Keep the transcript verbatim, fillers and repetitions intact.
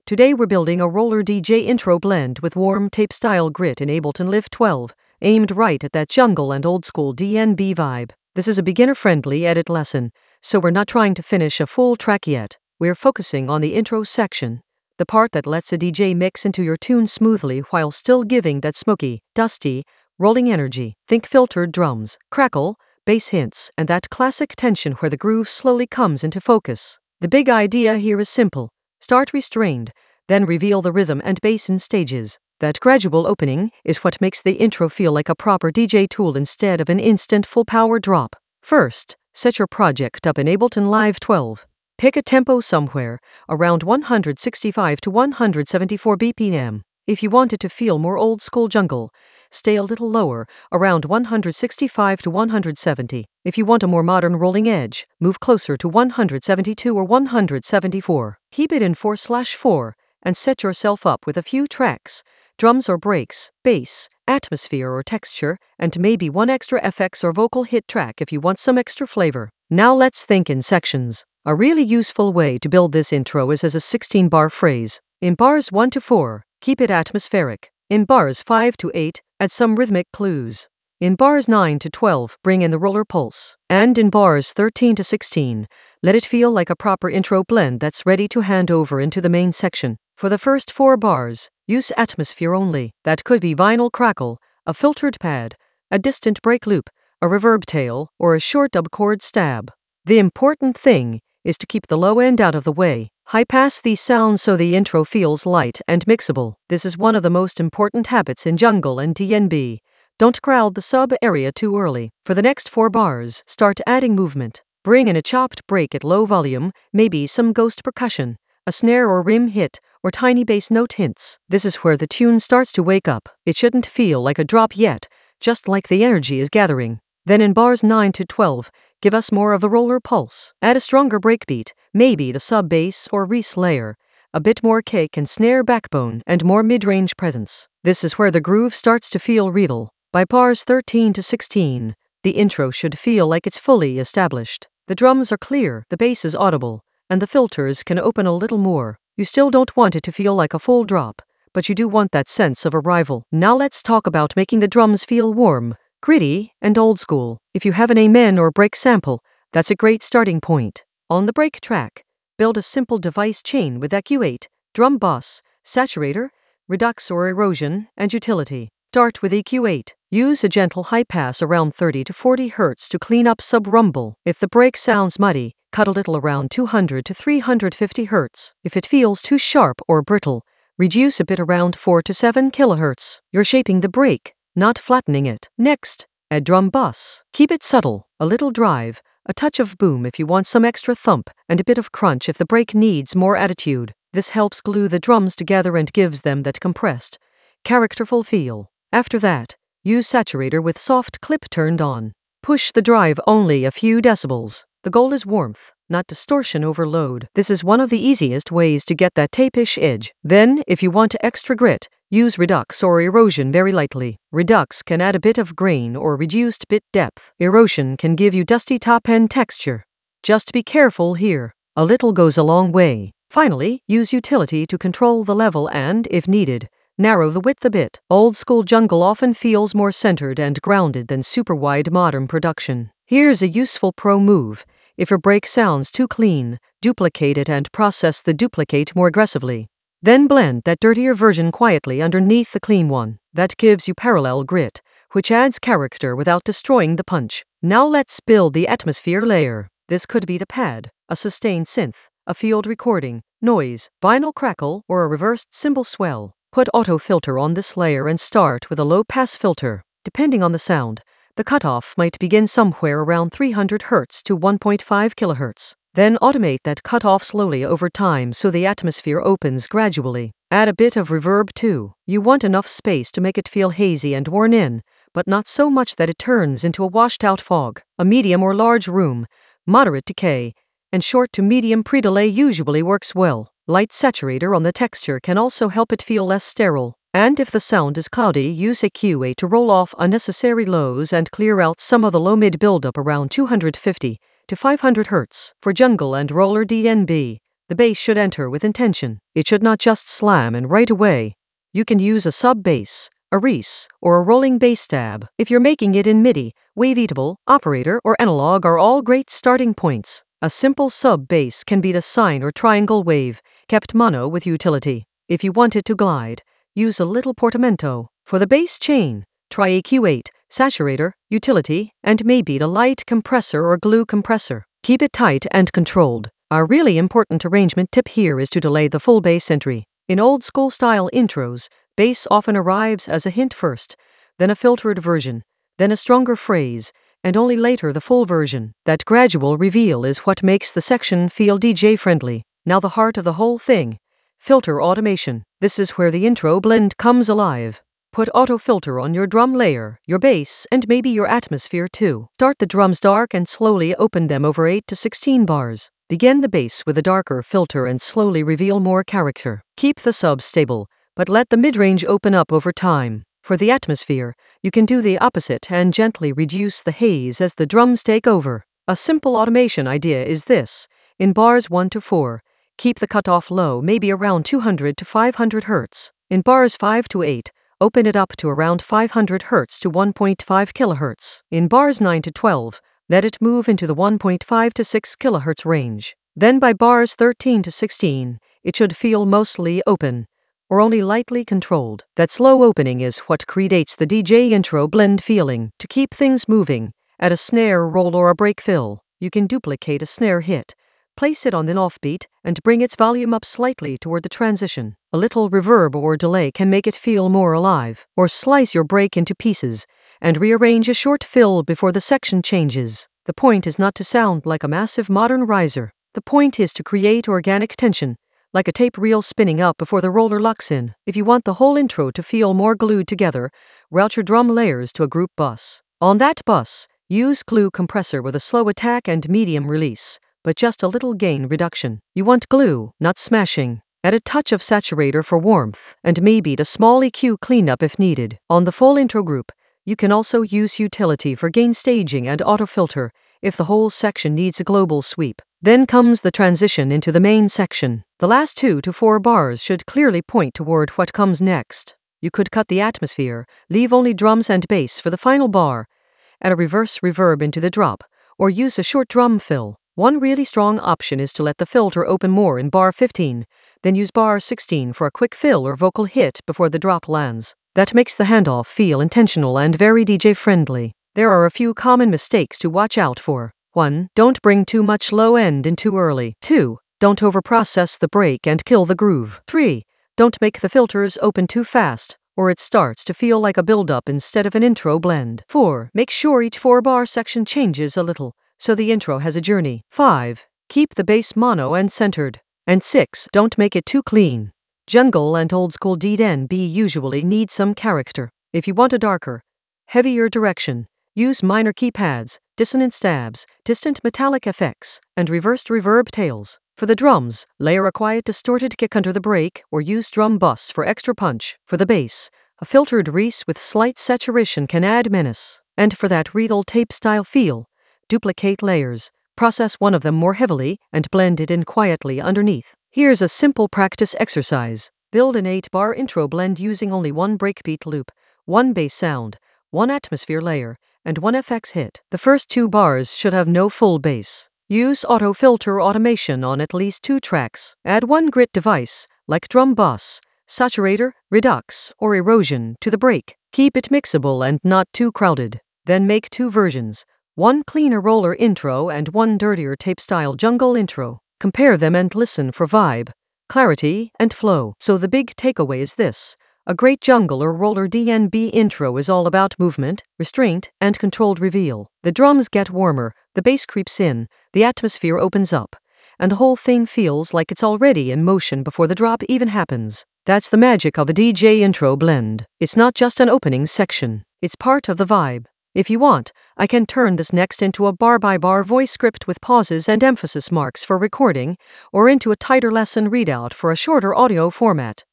Today we're building a roller D J intro blend with warm tape style grit in Ableton Live twelve, aimed right at that jungle and old school D N B vibe. This is a beginner friendly edit lesson, so we're not trying to finish a full track yet. We're focusing on the intro section, the part that lets a D J mix into your tune smoothly while still giving that smoky, dusty, rolling energy. Think filtered drums, crackle, bass hints, and that classic tension where the groove slowly comes into focus. The big idea here is simple. Start restrained, then reveal the rhythm and bass in stages. That gradual opening is what makes the intro feel like a proper D J tool instead of an instant full power drop. First, set your project up in Ableton Live twelve. Pick a tempo somewhere around one hundred sixty-five to one hundred seventy-four B P M. If you want it to feel more old school jungle, stay a little lower, around one hundred sixty-five to one hundred seventy. If you want a more modern rolling edge, move closer to one hundred seventy-two or one hundred seventy-four. Keep it in four slash four and set yourself up with a few tracks, drums or breaks, bass, atmosphere or texture, and maybe one extra F X or vocal hit track if you want some extra flavor. Now let's think in sections. A really useful way to build this intro is as a sixteen bar phrase. In bars one to four, keep it atmospheric. In bars five to eight, add some rhythmic clues. In bars nine to twelve, bring in the roller pulse. And in bars thirteen to sixteen, let it feel like a proper intro blend that's ready to hand over into the main section. For the first four bars, use atmosphere only. That could be vinyl crackle, a filtered pad, a distant break loop, a reverb tail, or a short dub chord stab. The important thing is to keep the low end out of the way. High pass these sounds so the intro feels light and mixable. This is one of the most important habits in jungle and D N B. Don't crowd the sub area too early. For the next four bars, start adding movement. Bring in a chopped break at low volume, maybe some ghost percussion, a snare or rim hit, or tiny bass note hints. This is where the tune starts to wake up. It shouldn't feel like a drop yet, just like the energy is gathering. Then in bars nine to twelve, give us more of the roller pulse. Add a stronger breakbeat, maybe the sub bass or Reese layer, a bit more kick and snare backbone, and more mid-range presence. This is where the groove starts to feel real. By bars thirteen to sixteen, the intro should feel like it's fully established. The drums are clear, the bass is audible, and the filters can open a little more. You still don't want it to feel like a full drop, but you do want that sense of arrival. Now let's talk about making the drums feel warm, gritty, and old school. If you have an amen or break sample, that's a great starting point. On the break track, build a simple device chain with E Q eight, drum bus, saturator, redux or erosion, and utility. Start with E Q eight. Use a gentle high pass around thirty to forty hertz to clean up sub-rumble. If the break sounds muddy, cut a little around two hundred to three hundred fifty hertz. If it feels too sharp or brittle, reduce a bit around four to seven kilohertz. You're shaping the break, not flattening it. Next, add drum bus. Keep it subtle, a little drive, a touch of boom if you want some extra thump, and a bit of crunch if the break needs more attitude. This helps glue the drums together and gives them that compressed, characterful feel. After that, use saturator with soft clip turned on. Push the drive only a few decibels. The goal is warmth, not distortion overload. This is one of the easiest ways to get that tape-ish edge. Then, if you want extra grit, use redux or erosion very lightly. Redux can add a bit of grain or reduced bit depth. Erosion can give you dusty top-end texture. Just be careful here. A little goes a long way. Finally, use utility to control the level and, if needed, narrow the width a bit. Old school jungle often feels more centered and grounded than super wide modern production. Here's a useful pro move. If your break sounds too clean, duplicate it and process the duplicate more aggressively. Then blend that dirtier version quietly underneath the clean one. That gives you parallel grit, which adds character without destroying the punch. Now let's build the atmosphere layer. This could be the pad, a sustained synth, a field recording, noise, vinyl crackle, or a reversed cymbal swell. Put auto filter on this layer and start with a low pass filter. Depending on the sound, the cutoff might begin somewhere around three hundred hertz to one point five kilohertz. Then automate that cutoff slowly over time so the atmosphere opens gradually. Add a bit of reverb too. You want enough space to make it feel hazy and worn in, but not so much that it turns into a washed out fog. A medium or large room, moderate decay, and short to medium pre-delay usually works well. Light saturator on the texture can also help it feel less sterile. And if the sound is cloudy, use E Q eight to roll off unnecessary lows and clear out some of the low-mid buildup around two hundred fifty to five hundred hertz. For jungle and roller D N B, The bass should enter with intention. It should not just slam and right away. You can use a sub-bass, a reese, or a rolling bass stab. If you're making it in MIDI, wavetable, operator, or analog are all great starting points. A simple sub-bass can beat a sine or triangle wave, kept mono with utility. If you want it to glide, use a little portamento. For the bass chain, try E Q eight, saturator, utility, and maybe a light compressor or glue compressor. Keep it tight and controlled. A really important arrangement tip here is to delay the full bass entry. In old school style intros, bass often arrives as a hint first, then a filtered version, then a stronger phrase, and only later the full version. That gradual reveal is what makes the section feel D J friendly. Now the heart of the whole thing, filter automation. This is where the intro blend comes alive. Put auto filter on your drum layer, your bass, and maybe your atmosphere too. Start the drums dark and slowly open them over eight to sixteen bars. Begin the bass with a darker filter and slowly reveal more character. Keep the sub stable, but let the mid-range open up over time. For the atmosphere, you can do the opposite and gently reduce the haze as the drums take over. A simple automation idea is this. In bars one to four, keep the cutoff low, maybe around two hundred to five hundred hertz. In bars five to eight, open it up to around five hundred hertz to one point five kilohertz. In bars nine to twelve, let it move into the one point five to six kilohertz range. Then by bars thirteen to sixteen, it should feel mostly open, or only lightly controlled. That slow opening is what creates the D J intro blend feeling. To keep things moving, add a snare roll or a break fill. You can duplicate a snare hit, place it on an offbeat, and bring its volume up slightly toward the transition. A little reverb or delay can make it feel more alive. Or slice your break into pieces, and rearrange a short fill before the section changes. The point is not to sound like a massive modern riser. The point is to create organic tension, like a tape reel spinning up before the roller locks in. If you want the whole intro to feel more glued together, route your drum layers to a group bus. On that bus, use glue compressor with a slow attack and medium release, but just a little gain reduction. You want glue, not smashing. Add a touch of saturator for warmth, and maybe a small E Q cleanup if needed. On the full intro group, you can also use utility for gain staging and auto filter if the whole section needs a global sweep. Then comes the transition into the main section. The last two to four bars should clearly point toward what comes next. You could cut the atmosphere, leave only drums and bass for the final bar, add a reverse reverb into the drop, or use a short drum fill. One really strong option is to let the filter open more in bar fifteen, then use bar sixteen for a quick fill or vocal hit before the drop lands. That makes the handoff feel intentional and very D J friendly. There are a few common mistakes to watch out for. one. Don't bring too much low end in too early. two. Don't overprocess the break and kill the groove. three. Don't make the filters open too fast, or it starts to feel like a build-up instead of an intro blend. four. Make sure each four-bar section changes a little, so the intro has a journey. five. Keep the bass mono and centered. And six. Don't make it too clean. Jungle and old school D N B usually need some character. If you want a darker, heavier direction, use minor keypads, dissonant stabs, distant metallic effects, and reversed reverb tails. For the drums, layer a quiet distorted kick under the break or use drum bus for extra punch. For the bass, a filtered reese with slight saturation can add menace. And for that real tape style feel, duplicate layers, process one of them more heavily, and blend it in quietly underneath. Here's a simple practice exercise. Build an eight bar intro blend using only one breakbeat loop, one bass sound, one atmosphere layer, and one F X hit. The first two bars should have no full bass. Use auto filter automation on at least two tracks. Add one grit device, like drum bus, saturator, redux, or erosion, to the break. Keep it mixable and not too crowded. Then make two versions, one cleaner roller intro and one dirtier tape-style jungle intro. Compare them and listen for vibe, clarity, and flow. So the big takeaway is this. A great jungle or roller D N B intro is all about movement, restraint, and controlled reveal. The drums get warmer, the bass creeps in, the atmosphere opens up, and the whole thing feels like it's already in motion before the drop even happens. That's the magic of a D J intro blend. It's not just an opening section. It's part of the vibe. If you want, I can turn this next into a bar-by-bar voice script with pauses and emphasis marks for recording, or into a tighter lesson readout for a shorter audio format.